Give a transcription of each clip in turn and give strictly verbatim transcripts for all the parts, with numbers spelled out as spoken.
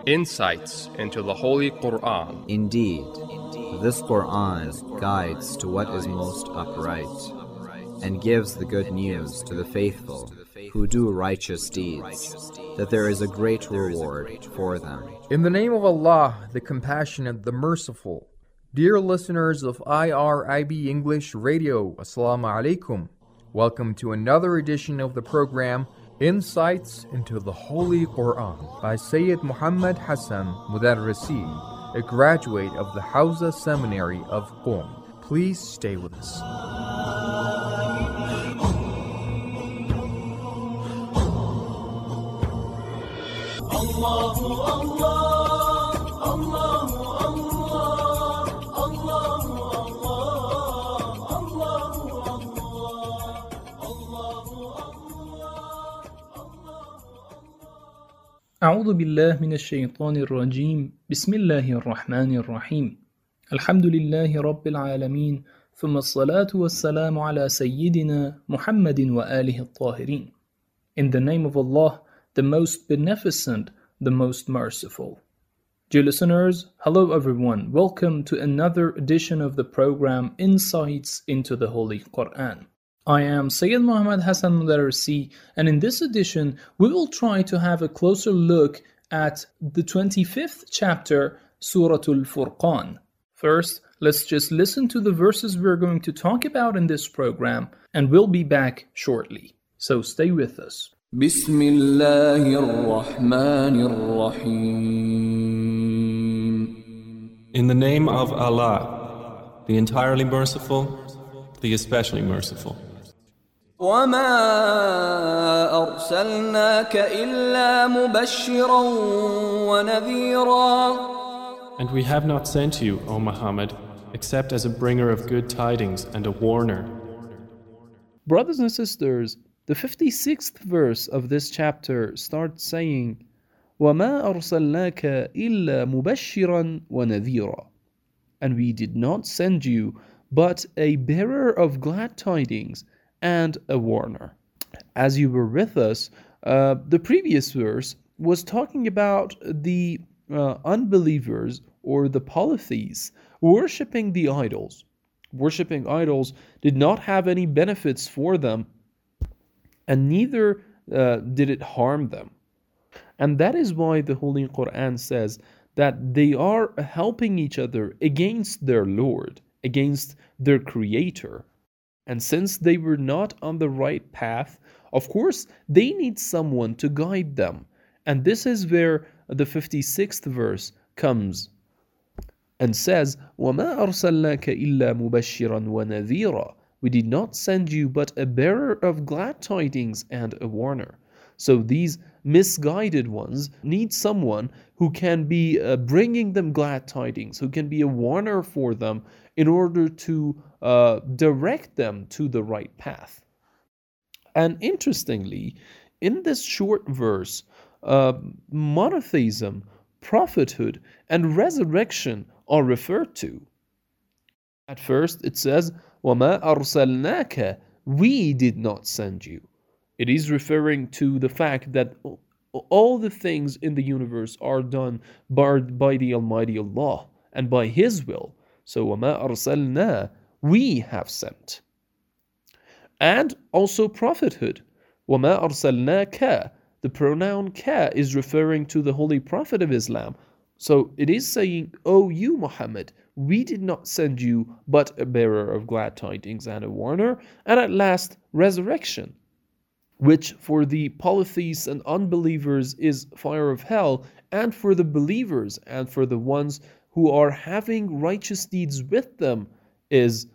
Insights into the Holy Quran. Indeed, this Quran guides to what is most upright, and gives the good news to the faithful who do righteous deeds, that there is a great reward for them. In the name of Allah, the Compassionate, the Merciful. Dear listeners of I R I B English Radio, Assalamu alaikum. Welcome to another edition of the program, Insights into the Holy Quran, by Sayyid Muhammad Hassan Mudarrisi, a graduate of the Hawza Seminary of Qom. Please stay with us. Allahu Allah, Allahu Allah, Allahu Allah, Allahu Allah, Allahu Allah, أعوذ بالله من الشيطان الرجيم بسم الله الرحمن الرحيم الحمد لله رب العالمين ثم الصلاة والسلام على سيدنا محمد وآله الطاهرين. In the name of Allah, the most beneficent, the most merciful. Dear listeners, hello everyone. Welcome to another edition of the program Insights into the Holy Quran. I am Sayyid Muhammad Hassan Mudarrisi, and in this edition we will try to have a closer look at the twenty-fifth chapter, Surah Al-Furqan. First, let's just listen to the verses we're going to talk about in this program, and we'll be back shortly. So stay with us. بسم الله الرحمن الرحيم. In the name of Allah, the entirely merciful, the especially merciful. وما أرسلناك إلا مبشرا ونذيرا. And we have not sent you, O Muhammad, except as a bringer of good tidings and a warner. Brothers and sisters, the fifty-sixth verse of this chapter starts saying, وَمَا أَرْسَلْنَاكَ إِلَّا مُبَشِّرًا وَنَذِيرًا. And we did not send you but a bearer of glad tidings and a warner. As you were with us, uh, the previous verse was talking about the uh, unbelievers or the polytheists worshipping the idols. Worshipping idols did not have any benefits for them, and neither uh, did it harm them. And that is why the Holy Quran says that they are helping each other against their Lord, against their Creator. And since they were not on the right path, of course, they need someone to guide them. And this is where the fifty-sixth verse comes and says, وَمَا أَرْسَلْنَاكَ إِلَّا مُبَشِّرًا وَنَذِيرًا. We did not send you but a bearer of glad tidings and a warner. So these misguided ones need someone who can be uh, bringing them glad tidings, who can be a warner for them in order to uh, direct them to the right path. And interestingly, in this short verse, uh, monotheism, prophethood, and resurrection are referred to. At first it says, وَمَا أَرْسَلْنَاكَ. We did not send you. It is referring to the fact that all the things in the universe are done by, by the Almighty Allah and by His will. So وَمَا أَرْسَلْنَا, we have sent. And also prophethood. وَمَا أَرْسَلْنَاكَ. The pronoun ka is referring to the Holy Prophet of Islam. So it is saying, O you Muhammad, we did not send you but a bearer of glad tidings and a warner, and at last resurrection, which for the polytheists and unbelievers is fire of hell, and for the believers and for the ones who are having righteous deeds with them is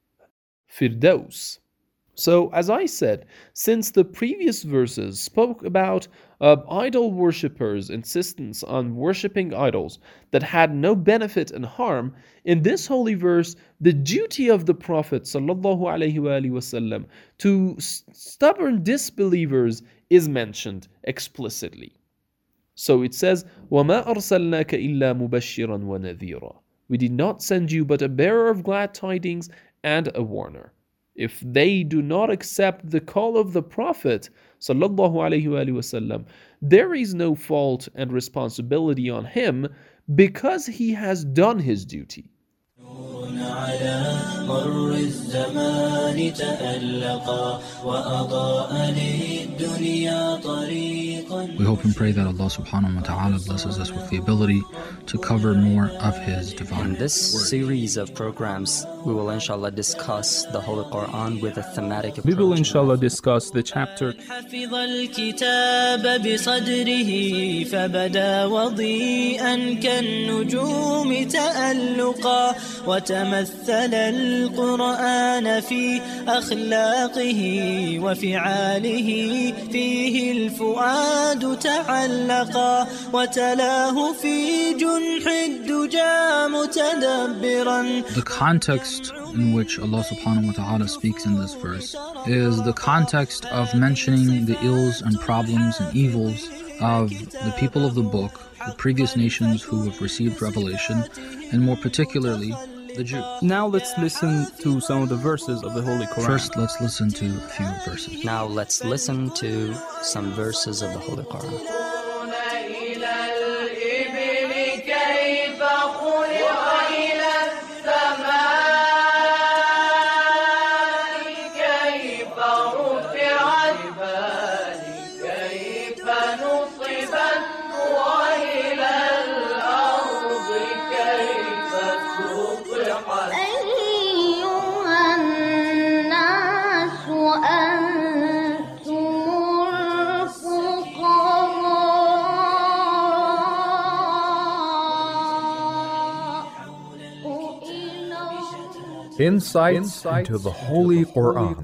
Firdaus. So, as I said, since the previous verses spoke about uh, idol worshippers' insistence on worshipping idols that had no benefit and harm, in this holy verse, the duty of the Prophet ﷺ to stubborn disbelievers is mentioned explicitly. So it says, وَمَا أَرْسَلْنَاكَ إِلَّا مُبَشِّرًا وَنَذِيرًا. We did not send you but a bearer of glad tidings and a warner. if they do not accept the call of the Prophet sallallahu alaihi wasallam, there is no fault and responsibility on him because he has done his duty. على مر الزمان تألقا وأضاء للدنيا طريقا. We hope and pray that Allah subhanahu wa ta'ala blesses us with the ability to cover more of His divine In this word. series of programs, we will inshallah discuss the Holy Quran with a thematic approach. We will inshallah discuss the chapter حفظ الكتاب بصدره فبدا وضيئا كالنجوم تألقا وتمثل القرآن في أخلاقه وفعاله فيه الفؤاد تعلقا وتلاه في جنح الدجى متدبرا. The context in which Allah subhanahu wa ta'ala speaks in this verse is the context of mentioning the ills and problems and evils of the people of the book, the previous nations who have received revelation, and more particularly the Jews. Now let's listen to some of the verses of the Holy Quran. First, let's listen to a few verses. Now let's listen to some verses of the Holy Quran. Insights into the Holy Quran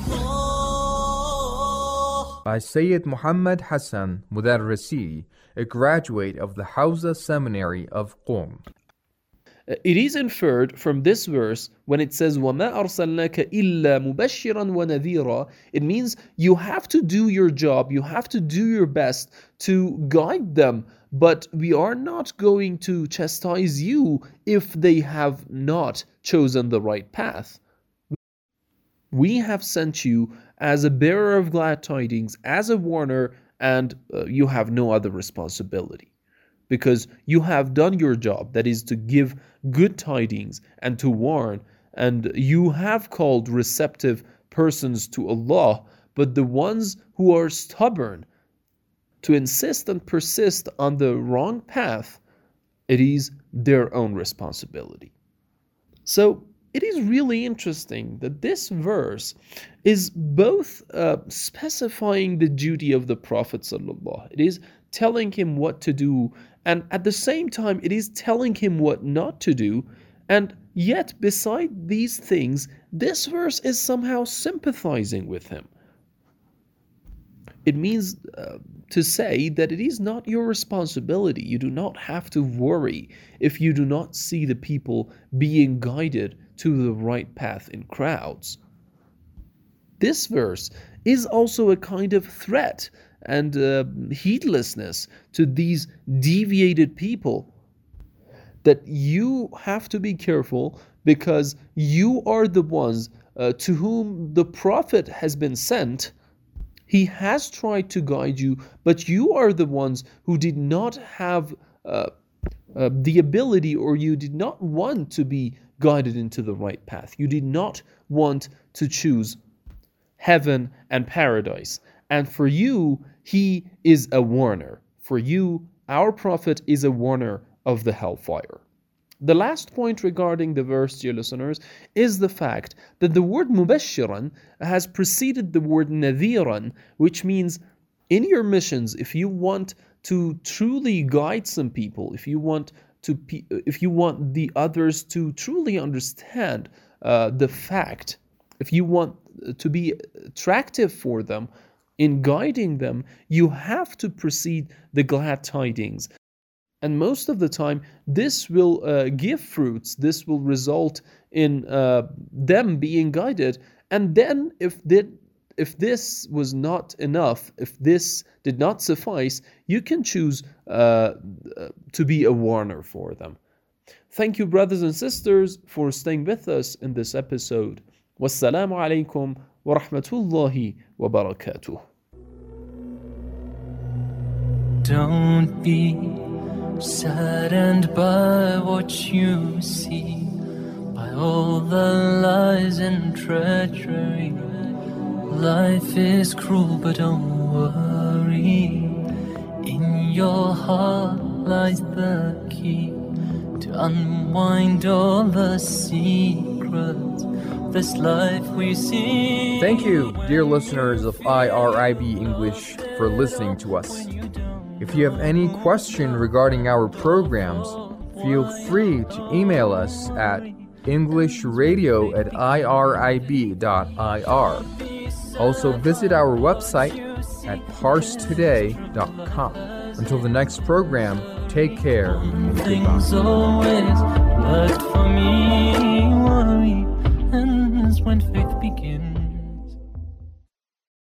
by Sayyid Muhammad Hassan Mudarrisi, a graduate of the Hawza Seminary of Qom. It is inferred from this verse when it says وَمَا أَرْسَلْنَاكَ إِلَّا مُبَشِّرًا وَنَذِيرًا. It means you have to do your job, you have to do your best to guide them, but we are not going to chastise you if they have not chosen the right path. We have sent you as a bearer of glad tidings, as a warner, and uh, you have no other responsibility. Because you have done your job, that is to give good tidings and to warn, and you have called receptive persons to Allah, but the ones who are stubborn, to insist and persist on the wrong path, it is their own responsibility. So it is really interesting that this verse is both uh, specifying the duty of the Prophet sallallahu. It is telling him what to do, and at the same time it is telling him what not to do, and yet beside these things, this verse is somehow sympathizing with him. It means uh, to say that it is not your responsibility. You do not have to worry if you do not see the people being guided to the right path in crowds. This verse is also a kind of threat and uh, heedlessness to these deviated people, that you have to be careful because you are the ones uh, to whom the Prophet has been sent. He has tried to guide you, but you are the ones who did not have uh, uh, the ability, or you did not want to be guided into the right path. You did not want to choose heaven and paradise. And for you, he is a warner. For you, our Prophet is a warner of the hellfire. The last point regarding the verse, dear listeners, is the fact that the word mubashiran has preceded the word nadhiran, which means in your missions, if you want to truly guide some people, if you want to, if you want the others to truly understand uh, the fact, if you want to be attractive for them in guiding them, you have to precede the glad tidings. And most of the time, this will uh, give fruits. This will result in uh, them being guided. And then if, they, if this was not enough, if this did not suffice, you can choose uh, to be a warner for them. Thank you, brothers and sisters, for staying with us in this episode. Wassalamu alaikum wa rahmatullahi wa barakatuh. Don't be saddened by what you see, by all the lies and treachery. Life is cruel, but don't worry. In your heart lies the key to unwind all the secrets of this life we see. Thank you, dear listeners of I R I B English, for listening to us. If you have any question regarding our programs, feel free to email us at englishradio at irib dot I R. Also visit our website at parse today dot com. Until the next program, take care and Things goodbye. always worked for me. Worry ends when faith